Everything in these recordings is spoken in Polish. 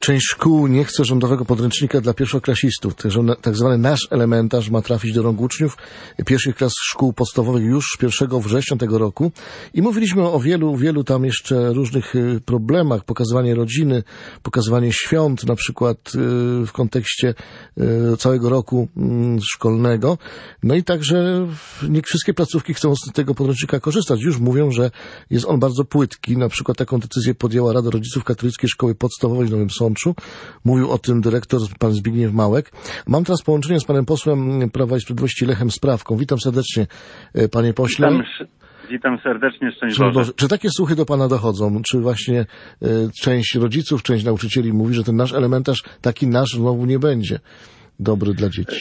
Część szkół nie chce rządowego podręcznika dla pierwszoklasistów. Tak zwany nasz elementarz ma trafić do rąk uczniów pierwszych klas szkół podstawowych już 1 września tego roku. I mówiliśmy o wielu tam jeszcze różnych problemach. Pokazywanie rodziny, pokazywanie świąt, na przykład w kontekście całego roku szkolnego. No i także nie wszystkie placówki chcą z tego podręcznika korzystać. Już mówią, że jest on bardzo płytki. Na przykład taką decyzję podjęła Rada Rodziców Katolickiej Szkoły Podstawowej w Nowym Sączu. Mówił o tym dyrektor, pan Zbigniew Małek. Mam teraz połączenie z panem posłem Prawa i Sprawiedliwości Lechem Sprawką. Witam serdecznie, panie pośle. Witam serdecznie, szczęść Boże. Czy takie słuchy do pana dochodzą? Czy właśnie część rodziców, część nauczycieli mówi, że ten nasz elementarz, taki nasz znowu nie będzie dobry dla dzieci?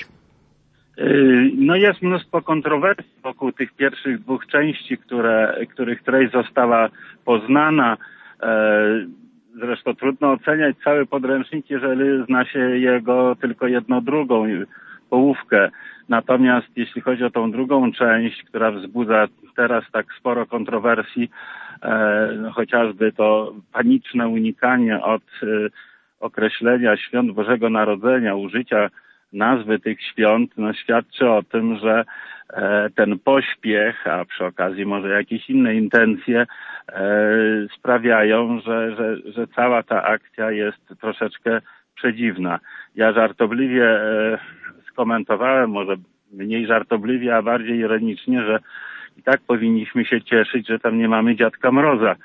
No jest mnóstwo kontrowersji wokół tych pierwszych dwóch części, których treść została poznana. Zresztą trudno oceniać cały podręcznik, jeżeli zna się jego tylko drugą połówkę. Natomiast jeśli chodzi o tą drugą część, która wzbudza teraz tak sporo kontrowersji, chociażby to paniczne unikanie od określenia świąt Bożego Narodzenia, użycia nazwy tych świąt, świadczy o tym, że ten pośpiech, a przy okazji może jakieś inne intencje sprawiają, że cała ta akcja jest troszeczkę przedziwna. Ja żartobliwie skomentowałem, może mniej żartobliwie, a bardziej ironicznie, że i tak powinniśmy się cieszyć, że tam nie mamy Dziadka Mroza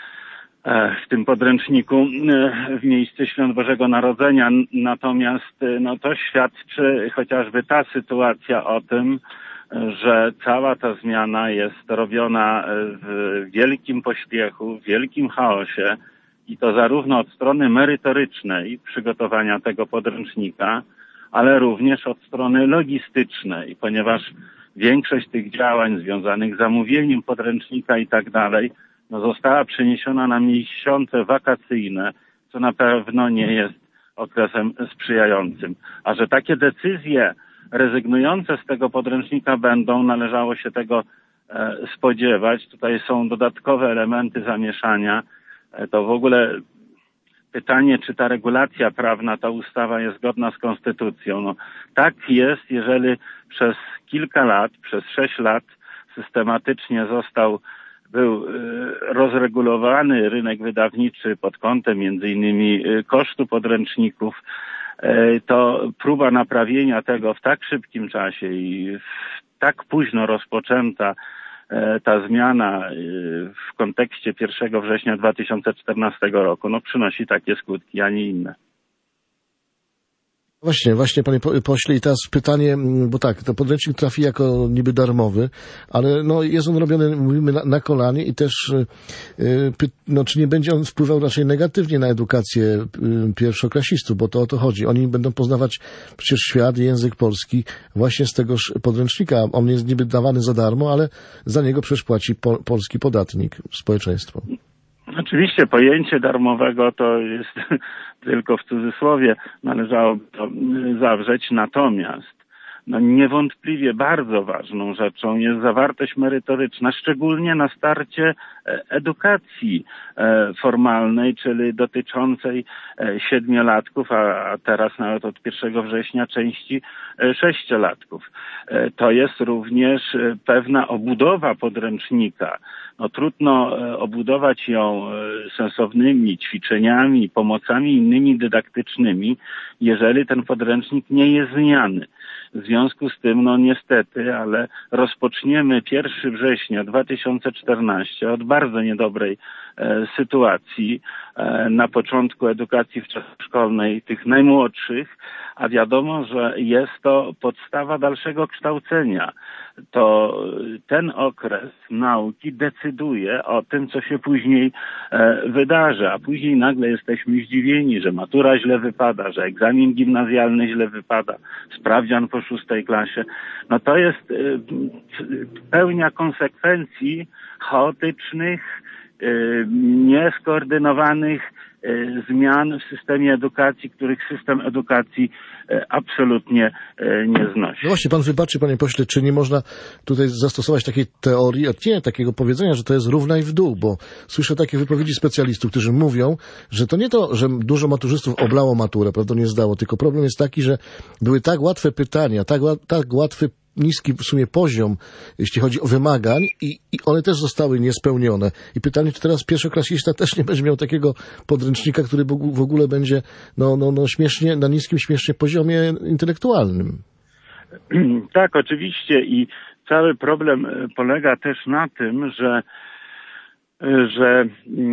w tym podręczniku w miejsce Świąt Bożego Narodzenia. Natomiast to świadczy chociażby ta sytuacja o tym, że cała ta zmiana jest robiona w wielkim pośpiechu, w wielkim chaosie i to zarówno od strony merytorycznej przygotowania tego podręcznika, ale również od strony logistycznej, ponieważ większość tych działań związanych z zamówieniem podręcznika i tak dalej została przeniesiona na miesiące wakacyjne, co na pewno nie jest okresem sprzyjającym. A że takie decyzje rezygnujące z tego podręcznika będą, należało się tego spodziewać. Tutaj są dodatkowe elementy zamieszania. To w ogóle pytanie, czy ta regulacja prawna, ta ustawa jest zgodna z konstytucją. Tak jest, jeżeli przez kilka lat, przez 6 lat systematycznie był rozregulowany rynek wydawniczy pod kątem między innymi kosztu podręczników, to próba naprawienia tego w tak szybkim czasie i tak późno rozpoczęta ta zmiana w kontekście 1 września 2014 roku przynosi takie skutki, a nie inne. Właśnie, panie pośle, i teraz pytanie, bo tak, to podręcznik trafi jako niby darmowy, ale jest on robiony, mówimy, na kolanie i też, czy nie będzie on wpływał raczej negatywnie na edukację pierwszoklasistów, bo to o to chodzi. Oni będą poznawać przecież świat i język polski właśnie z tegoż podręcznika. On jest niby dawany za darmo, ale za niego przecież płaci polski podatnik, społeczeństwo. Oczywiście pojęcie darmowego to jest tylko w cudzysłowie, należałoby to zawrzeć, natomiast niewątpliwie bardzo ważną rzeczą jest zawartość merytoryczna, szczególnie na starcie edukacji formalnej, czyli dotyczącej 7-latków, a teraz nawet od 1 września części 6-latków. To jest również pewna obudowa podręcznika. Trudno obudować ją sensownymi ćwiczeniami, pomocami innymi dydaktycznymi, jeżeli ten podręcznik nie jest zmiany. W związku z tym, niestety, ale rozpoczniemy 1 września 2014 od bardzo niedobrej sytuacji na początku edukacji wczesnoszkolnej tych najmłodszych, a wiadomo, że jest to podstawa dalszego kształcenia. To ten okres nauki decyduje o tym, co się później wydarzy, a później nagle jesteśmy zdziwieni, że matura źle wypada, że egzamin gimnazjalny źle wypada, sprawdzian po 6 klasie. To jest pełnia konsekwencji chaotycznych, nieskoordynowanych zmian w systemie edukacji, których system edukacji absolutnie nie znosi. No właśnie, pan wybaczy, panie pośle, czy nie można tutaj zastosować takiej teorii, takiego powiedzenia, że to jest równaj w dół, bo słyszę takie wypowiedzi specjalistów, którzy mówią, że to nie to, że dużo maturzystów oblało maturę, prawda, nie zdało, tylko problem jest taki, że były tak łatwe pytania, tak łatwy niski w sumie poziom, jeśli chodzi o wymagań i one też zostały niespełnione. I pytanie, czy teraz pierwszoklasista też nie będzie miał takiego podręcznika, który w ogóle będzie śmiesznie, na niskim śmiesznie poziomie intelektualnym. Tak, oczywiście i cały problem polega też na tym, że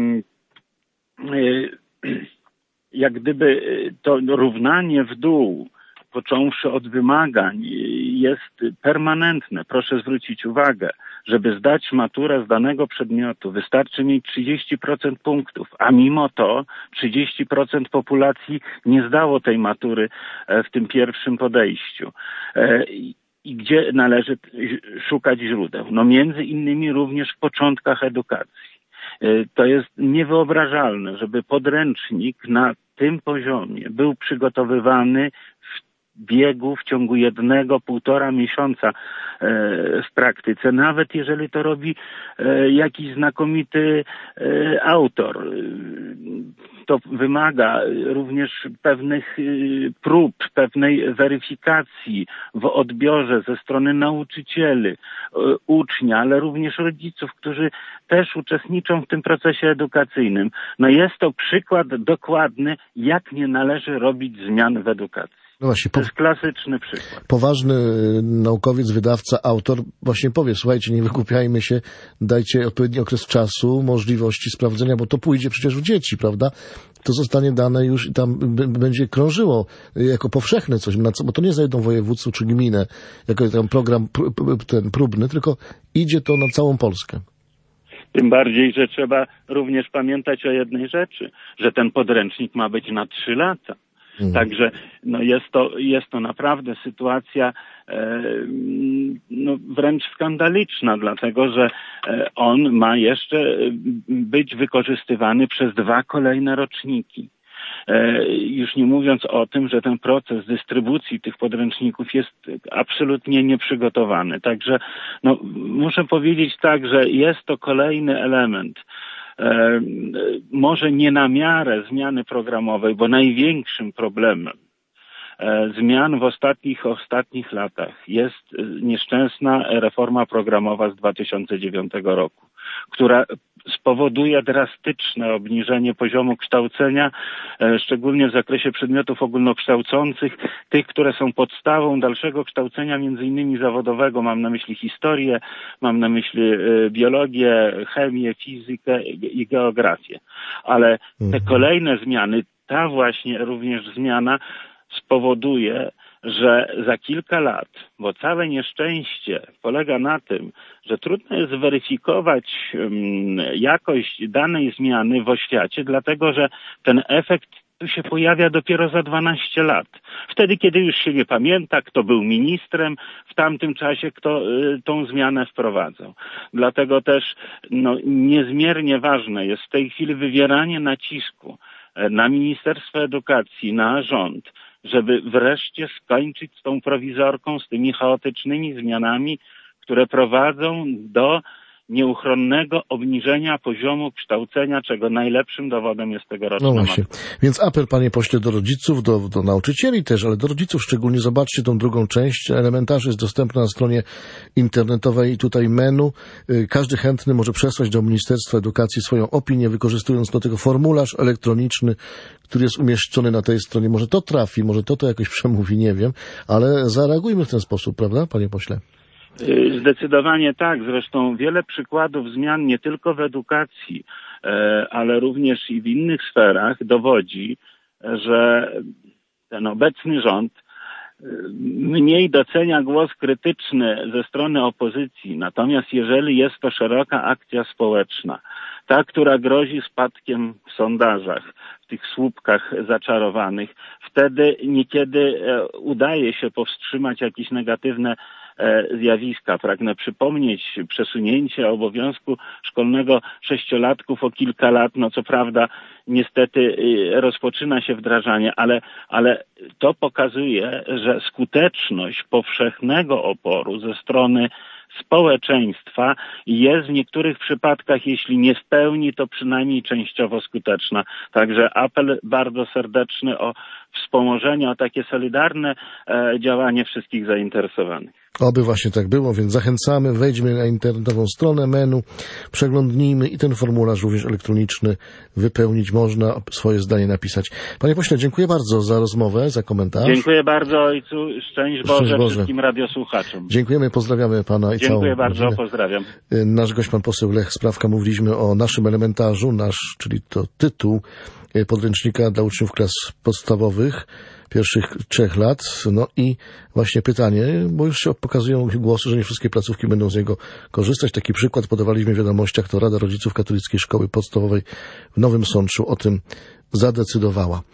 jak gdyby to równanie w dół, począwszy od wymagań, jest permanentne. Proszę zwrócić uwagę, żeby zdać maturę z danego przedmiotu, wystarczy mieć 30% punktów, a mimo to 30% populacji nie zdało tej matury w tym pierwszym podejściu. I gdzie należy szukać źródeł? No między innymi również w początkach edukacji. To jest niewyobrażalne, żeby podręcznik na tym poziomie był przygotowywany w ciągu 1,5 miesiąca w praktyce, nawet jeżeli to robi jakiś znakomity autor. To wymaga również pewnych prób, pewnej weryfikacji w odbiorze ze strony nauczycieli, ucznia, ale również rodziców, którzy też uczestniczą w tym procesie edukacyjnym. No jest to przykład dokładny, jak nie należy robić zmian w edukacji. No właśnie, to jest klasyczny przykład. Poważny naukowiec, wydawca, autor właśnie powie, słuchajcie, nie wygłupiajmy się, dajcie odpowiedni okres czasu, możliwości sprawdzenia, bo to pójdzie przecież w dzieci, prawda? To zostanie dane już i tam będzie krążyło jako powszechne coś, bo to nie za jedną województwo czy gminę, jako tam program ten próbny, tylko idzie to na całą Polskę. Tym bardziej, że trzeba również pamiętać o jednej rzeczy, że ten podręcznik ma być na 3 lata. Także no jest to naprawdę sytuacja wręcz skandaliczna, dlatego że on ma jeszcze być wykorzystywany przez 2 kolejne roczniki. Już nie mówiąc o tym, że ten proces dystrybucji tych podręczników jest absolutnie nieprzygotowany. Także muszę powiedzieć tak, że jest to kolejny element. Może nie na miarę zmiany programowej, bo największym problemem zmian w ostatnich latach jest nieszczęsna reforma programowa z 2009 roku, która spowoduje drastyczne obniżenie poziomu kształcenia, szczególnie w zakresie przedmiotów ogólnokształcących, tych, które są podstawą dalszego kształcenia, między innymi zawodowego. Mam na myśli historię, mam na myśli biologię, chemię, fizykę i geografię. Ale te kolejne zmiany, ta właśnie również zmiana spowoduje, że za kilka lat, bo całe nieszczęście polega na tym, że trudno jest zweryfikować jakość danej zmiany w oświacie, dlatego że ten efekt tu się pojawia dopiero za 12 lat. Wtedy, kiedy już się nie pamięta, kto był ministrem w tamtym czasie, kto tą zmianę wprowadzał. Dlatego też niezmiernie ważne jest w tej chwili wywieranie nacisku na Ministerstwo Edukacji, na rząd, żeby wreszcie skończyć z tą prowizorką, z tymi chaotycznymi zmianami, które prowadzą do nieuchronnego obniżenia poziomu kształcenia, czego najlepszym dowodem jest tegoroczna matura. Właśnie. Więc apel, panie pośle, do rodziców, do nauczycieli też, ale do rodziców szczególnie. Zobaczcie tą drugą część. Elementarzy jest dostępna na stronie internetowej i tutaj menu. Każdy chętny może przesłać do Ministerstwa Edukacji swoją opinię, wykorzystując do tego formularz elektroniczny, który jest umieszczony na tej stronie. Może to trafi, może to jakoś przemówi, nie wiem, ale zareagujmy w ten sposób, prawda, panie pośle? Zdecydowanie tak. Zresztą wiele przykładów zmian nie tylko w edukacji, ale również i w innych sferach dowodzi, że ten obecny rząd mniej docenia głos krytyczny ze strony opozycji. Natomiast jeżeli jest to szeroka akcja społeczna, ta, która grozi spadkiem w sondażach, w tych słupkach zaczarowanych, wtedy niekiedy udaje się powstrzymać jakieś negatywne zjawiska. Pragnę przypomnieć przesunięcie obowiązku szkolnego 6-latków o kilka lat. No co prawda niestety rozpoczyna się wdrażanie, ale to pokazuje, że skuteczność powszechnego oporu ze strony społeczeństwa jest w niektórych przypadkach, jeśli nie w pełni, to przynajmniej częściowo skuteczna. Także apel bardzo serdeczny o wspomożenie, o takie solidarne działanie wszystkich zainteresowanych. Oby właśnie tak było, więc zachęcamy, wejdźmy na internetową stronę MEN-u, przeglądnijmy i ten formularz również elektroniczny wypełnić można, swoje zdanie napisać. Panie pośle, dziękuję bardzo za rozmowę, za komentarz. Dziękuję bardzo ojcu, szczęść Boże wszystkim radiosłuchaczom. Dziękujemy, pozdrawiamy pana i całą Dziękuję bardzo, rodzinę. pozdrawiam. Nasz gość, pan poseł Lech Sprawka, mówiliśmy o naszym elementarzu, czyli to tytuł podręcznika dla uczniów klas podstawowych pierwszych 3 lat. No i właśnie pytanie, bo już się pokazują głosy, że nie wszystkie placówki będą z niego korzystać. Taki przykład podawaliśmy w wiadomościach, to Rada Rodziców Katolickiej Szkoły Podstawowej w Nowym Sączu o tym zadecydowała.